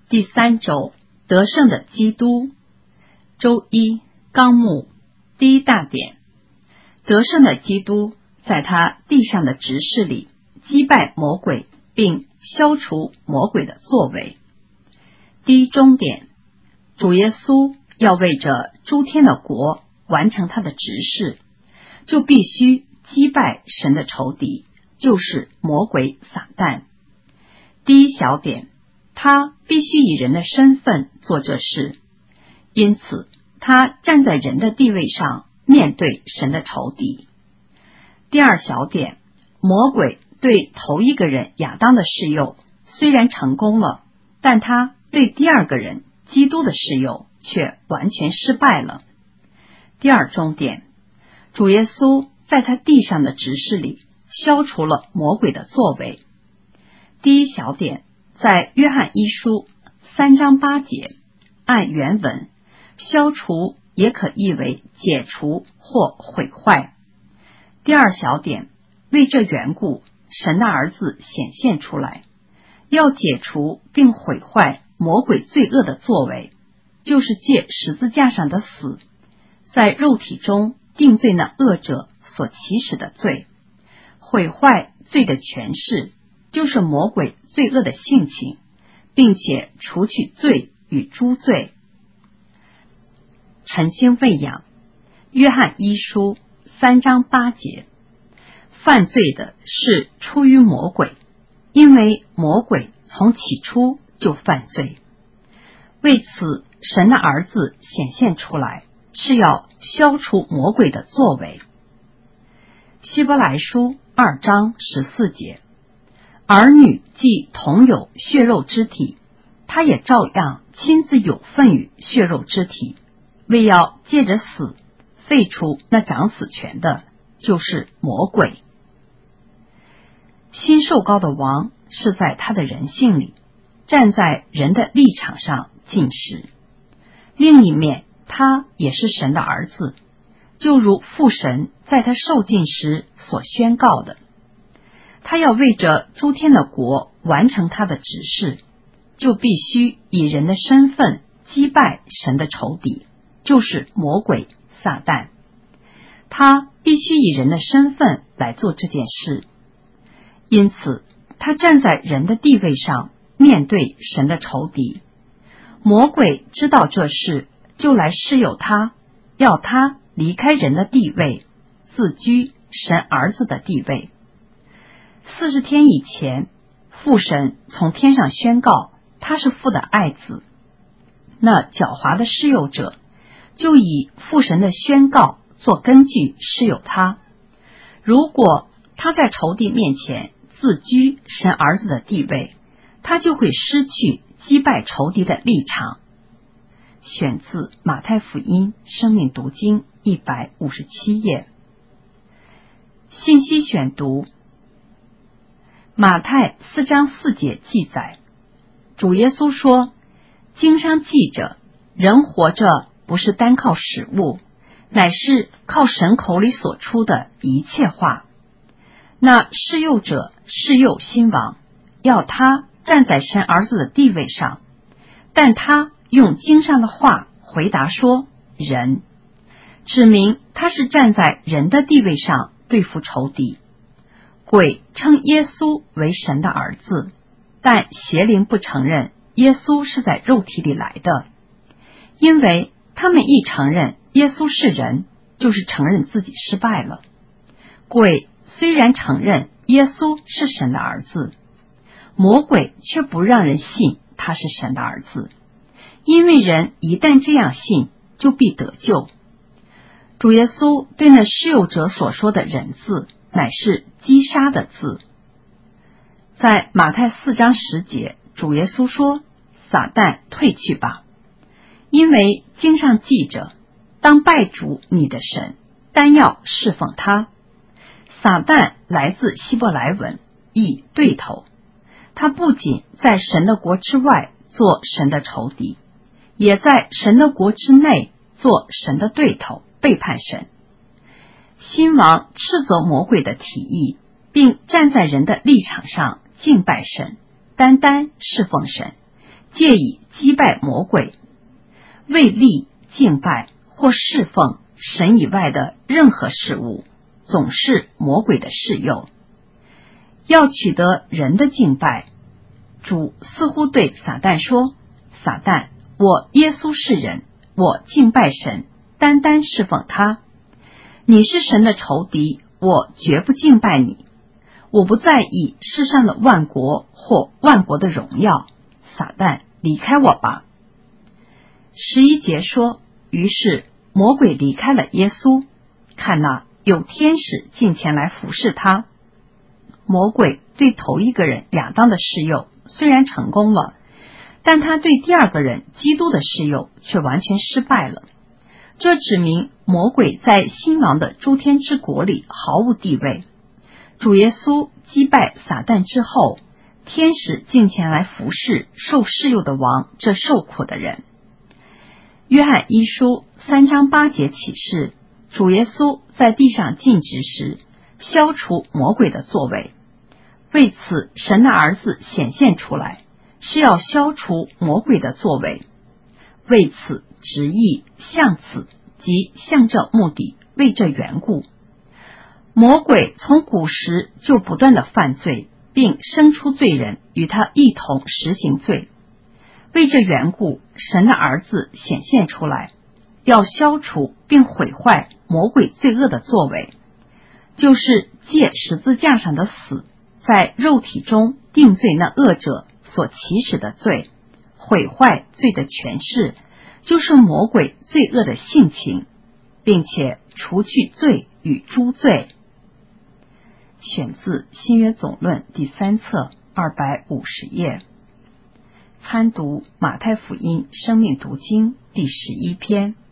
第3周得胜的基督。周一纲目第一大点，得胜的基督在他地上的职事里击败魔鬼，并消除魔鬼的作为。第一中点，主耶稣要为着诸天的国完成他的职事，就必须击败神的仇敌，就是魔鬼撒旦。第一小点，他必须以人的身份做这事，因此他站在人的地位上面对神的仇敌。第二小点，魔鬼对头一个人亚当的试诱虽然成功了，但他对第二个人基督的试诱却完全失败了。第二中点，主耶稣在他地上的职事里消除了魔鬼的作为。第一小点，在约翰一书3章8节，按原文，消除也可译为解除或毁坏。第二小点，为这缘故，神的儿子显现出来，要解除并毁坏魔鬼罪恶的作为，就是借十字架上的死，在肉体中定罪那恶者所起始的罪，毁坏罪的权势，就是魔鬼罪恶的性情，并且除去罪与诸罪。晨星喂养，约翰一书3章8节，犯罪的是出于魔鬼，因为魔鬼从起初就犯罪。为此，神的儿子显现出来，是要消除魔鬼的作为。希伯来书2章14节，儿女既同有血肉之体，他也照样亲自有份于血肉之体，为要借着死废除那掌死权的，就是魔鬼。新受膏的王是在他的人性里，站在人的立场上进食。另一面，他也是神的儿子，就如父神在他受尽时所宣告的，他要为着诸天的国完成他的职事，就必须以人的身份击败神的仇敌，就是魔鬼撒旦。他必须以人的身份来做这件事，因此他站在人的地位上面对神的仇敌。魔鬼知道这事，就来试诱他，要他离开人的地位，自居神儿子的地位。40天以前，父神从天上宣告他是父的爱子，那狡猾的试诱者就以父神的宣告做根据试诱他。如果他在仇敌面前自居神儿子的地位，他就会失去击败仇敌的立场。选自马太福音生命读经157页。信息选读，马太4章4节记载，主耶稣说，经上记着，人活着不是单靠食物，乃是靠神口里所出的一切话。那试诱者试诱新王，要他站在神儿子的地位上，但他用经上的话回答说人，指明他是站在人的地位上对付仇敌。鬼称耶稣为神的儿子，但邪灵不承认耶稣是在肉体里来的，因为他们一承认耶稣是人，就是承认自己失败了。鬼虽然承认耶稣是神的儿子，魔鬼却不让人信他是神的儿子，因为人一旦这样信，就必得救。主耶稣对那试诱者所说的人字，乃是击杀的字。在马太4章10节，主耶稣说，撒旦退去吧，因为经上记着，当拜主你的神，单要侍奉他。撒旦来自希伯来文，意对头，他不仅在神的国之外做神的仇敌，也在神的国之内做神的对头，背叛神。新王斥责魔鬼的提议，并站在人的立场上敬拜神，单单侍奉神， 借以击败魔鬼。为利、敬拜或侍奉神以外的任何事物，总是魔鬼的事诱。要取得人的敬拜，主似乎对撒旦说：撒旦，我耶稣是人，我敬拜神，单单侍奉他。你是神的仇敌，我绝不敬拜你。我不在意世上的万国或万国的荣耀，撒旦，离开我吧。11节说，于是魔鬼离开了耶稣，看哪，有天使进前来服侍他。魔鬼对头一个人亚当的试诱虽然成功了，但他对第二个人基督的试诱却完全失败了。这指明魔鬼在新王的诸天之国里毫无地位。主耶稣击败撒旦之后，天使进前来服侍受试诱的王这受苦的人。约翰一书3章8节启示，主耶稣在地上尽职时，消除魔鬼的作为。为此，神的儿子显现出来，是要消除魔鬼的作为。为此，直译向此，即向这目的，为这缘故。魔鬼从古时就不断的犯罪，并生出罪人与他一同实行罪。为这缘故，神的儿子显现出来，要消除并毁坏魔鬼罪恶的作为，就是借十字架上的死，在肉体中定罪那恶者所起始的罪，毁坏罪的权势，就是魔鬼罪恶的性情，并且除去罪与诸罪。选自新约总论第3册250页。参读马太福音生命读经第11篇。